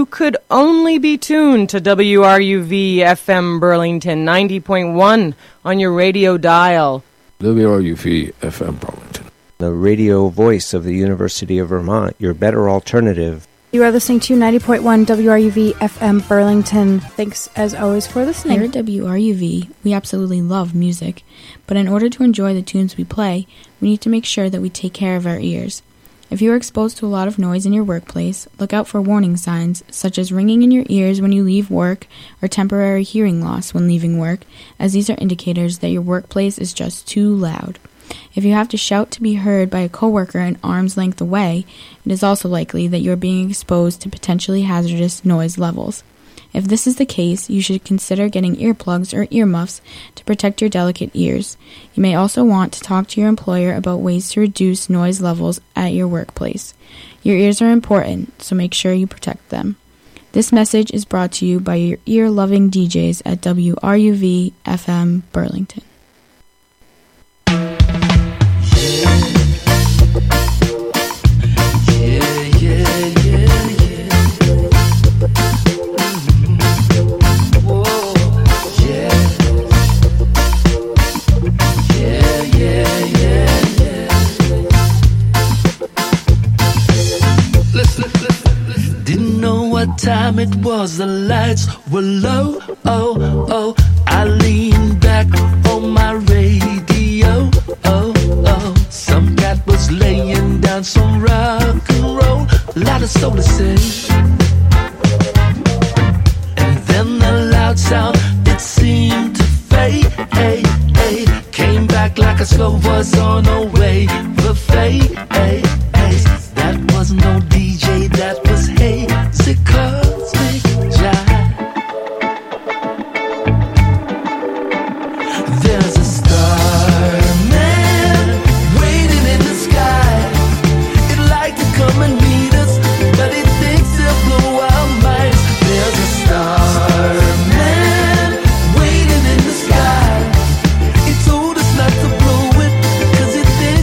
could only be tuned to WRUV FM Burlington 90.1 on your radio dial. WRUV FM Burlington. The radio voice of the University of Vermont, your better alternative. You are listening to 90.1 WRUV FM Burlington. Thanks, as always, for listening. Here at WRUV, we absolutely love music, but in order to enjoy the tunes we play, we need to make sure that we take care of our ears. If you are exposed to a lot of noise in your workplace, look out for warning signs, such as ringing in your ears when you leave work or temporary hearing loss when leaving work, as these are indicators that your workplace is just too loud. If you have to shout to be heard by a coworker an arm's length away, it is also likely that you are being exposed to potentially hazardous noise levels. If this is the case, you should consider getting earplugs or earmuffs to protect your delicate ears. You may also want to talk to your employer about ways to reduce noise levels at your workplace. Your ears are important, so make sure you protect them. This message is brought to you by your ear-loving DJs at WRUV FM Burlington. Time it was, the lights were low, oh, oh, I leaned back on my radio, oh, oh, some cat was laying down some rock and roll, a lot of soul to say, and then the loud sound, it seemed to fade, hey, hey, came back like a slow voice on a wave of fade, hey, hey, that was no DJ, that was hazy cosmic jive. There's a starman waiting in the sky. It'd like to come and meet us, but it thinks it'll blow our minds. There's a starman waiting in the sky. It told us not to blow it, 'cause it thinks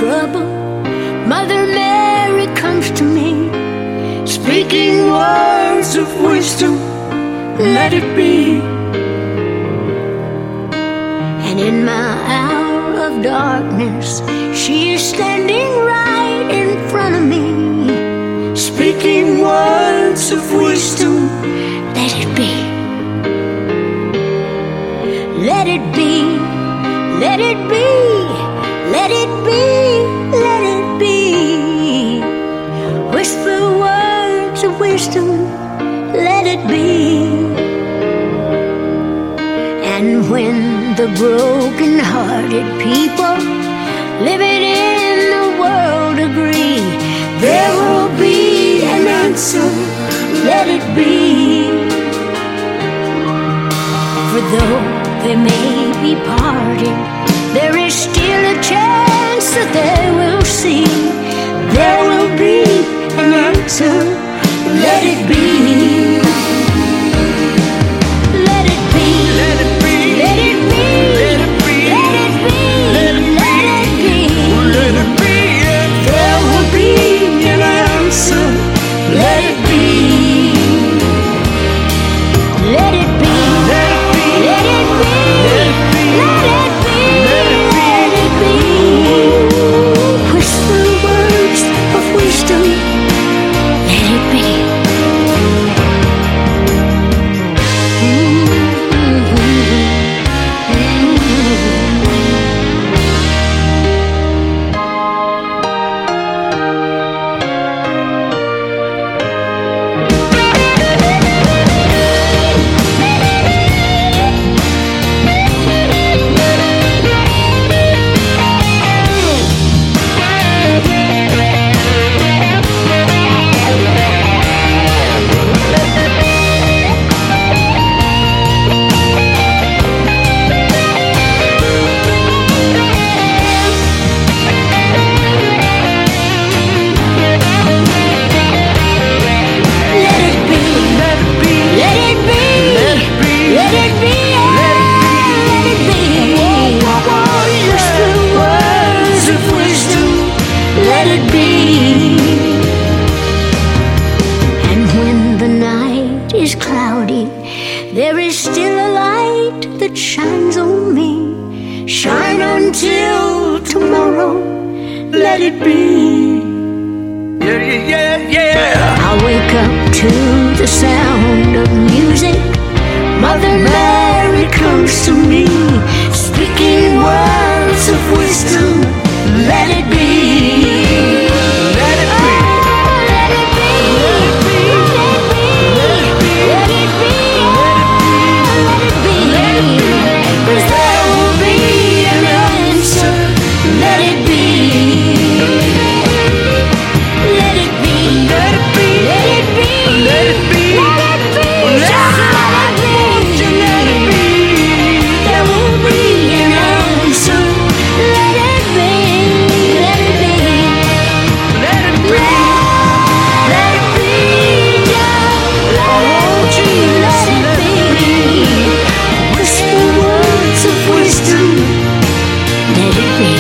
trouble, Mother Mary comes to me, speaking words of wisdom, let it be. And in my hour of darkness, she is standing right in front of me, speaking words of wisdom, let it be. Let it be, let it be, let it be, let it be. Whisper words of wisdom, let it be. And when the broken-hearted people living in the world agree, there will be an answer, let it be. For though they may be parted, there is still a chance that they will see. There will be an answer, let it be. Let it be, let it be, let it be, let it be, let it be, let it be, let it be. There will be an answer, let it be. Let it be, let it be, let it be, let it be, let it be. Whisper words of wisdom, let it be. There is still a light that shines on me. Shine until tomorrow, let it be. Yeah, yeah, yeah. I wake up to the sound of music. Mother Mary comes to me, speaking words of wisdom, let it be. Let it be. Let it be. Let it be. Let it be. Let it be. Let it be. 'Cause there will be an answer. Let it be. Let it be. Let it be. Let it be. Let it be. Let it be. Just let it be. Let it be. There will be an answer. Let it be. Let it be. Let it be. Let it be. Let it be. Let it be. Whisper words of wisdom. Let it be.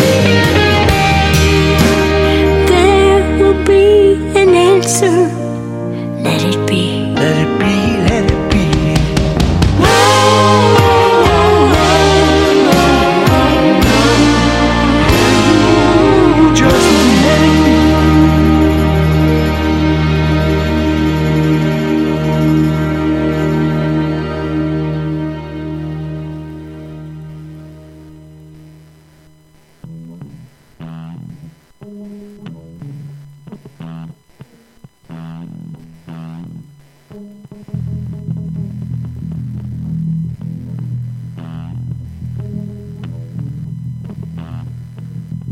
There will be an answer. Let it be. Let it be, let it be. Just let it be.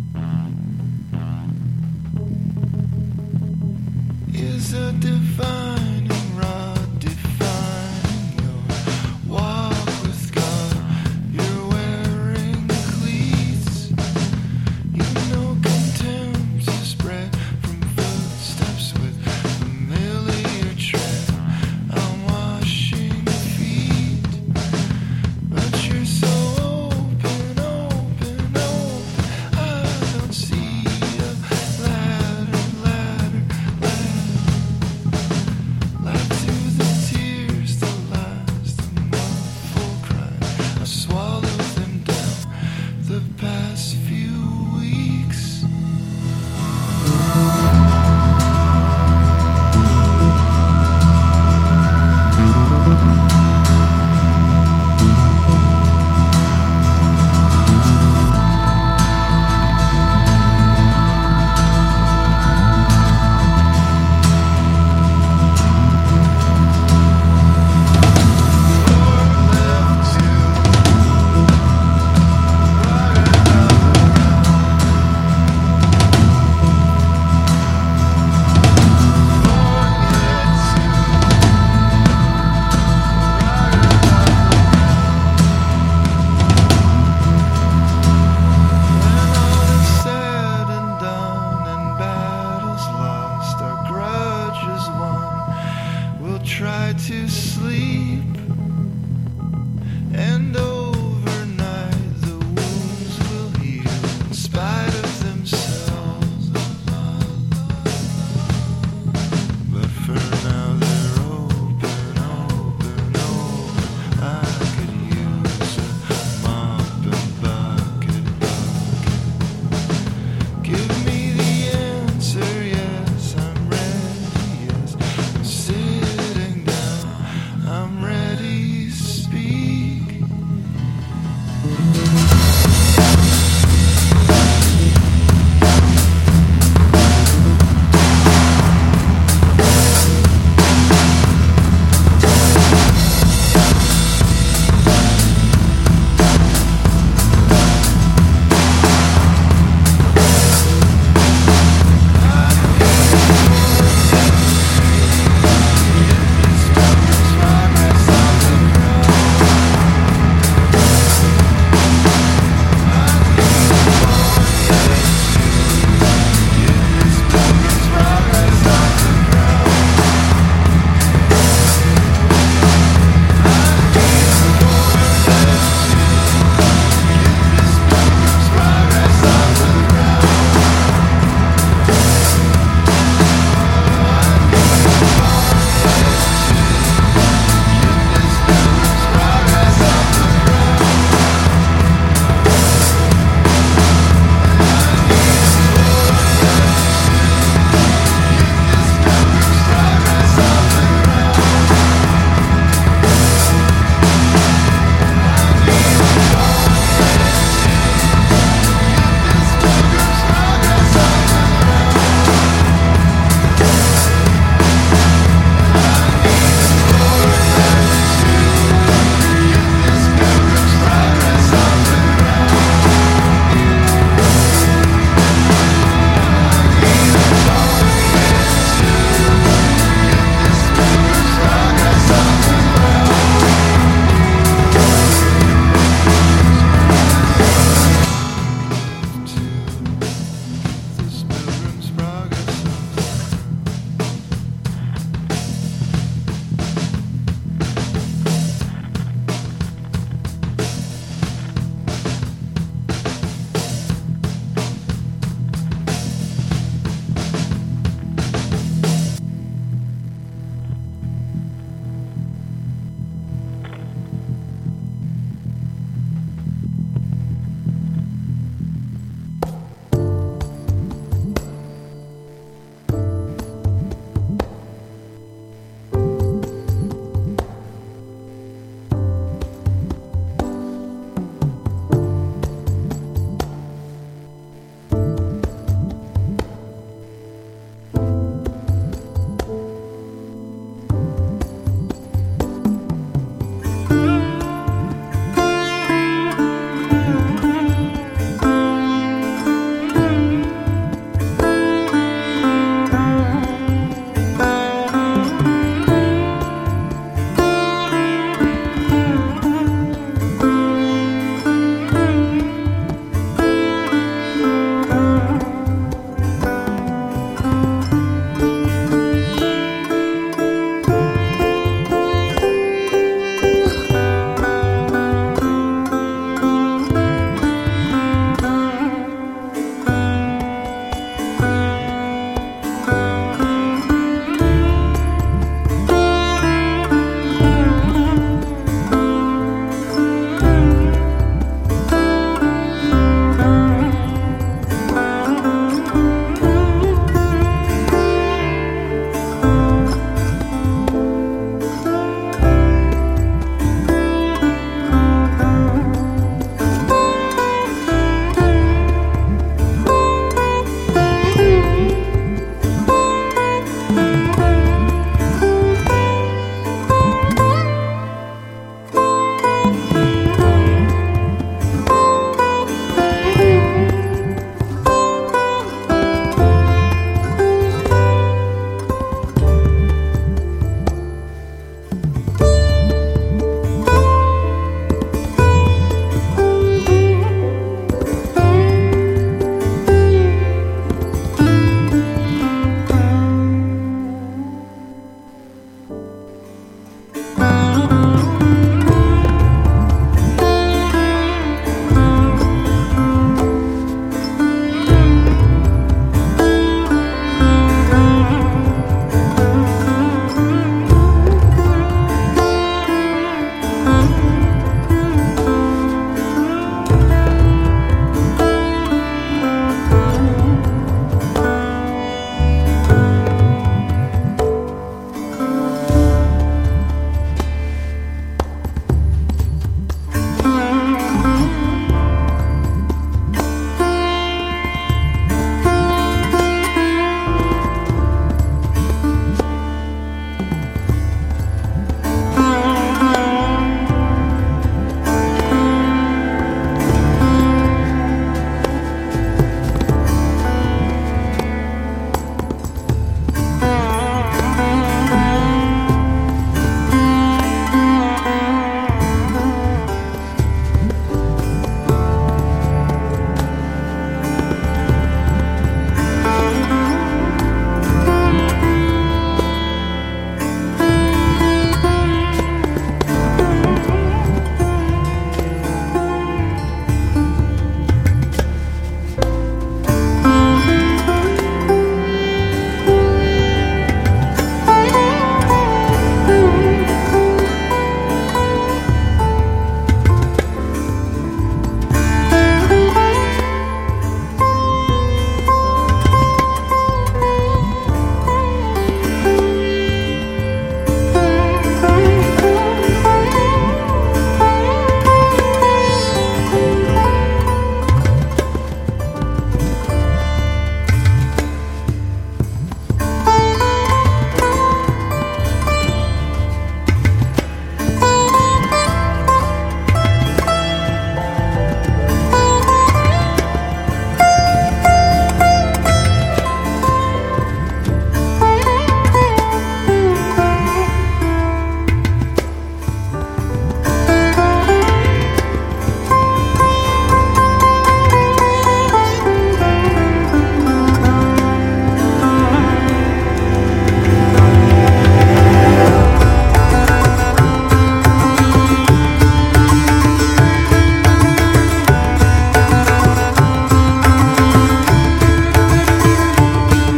Is a divine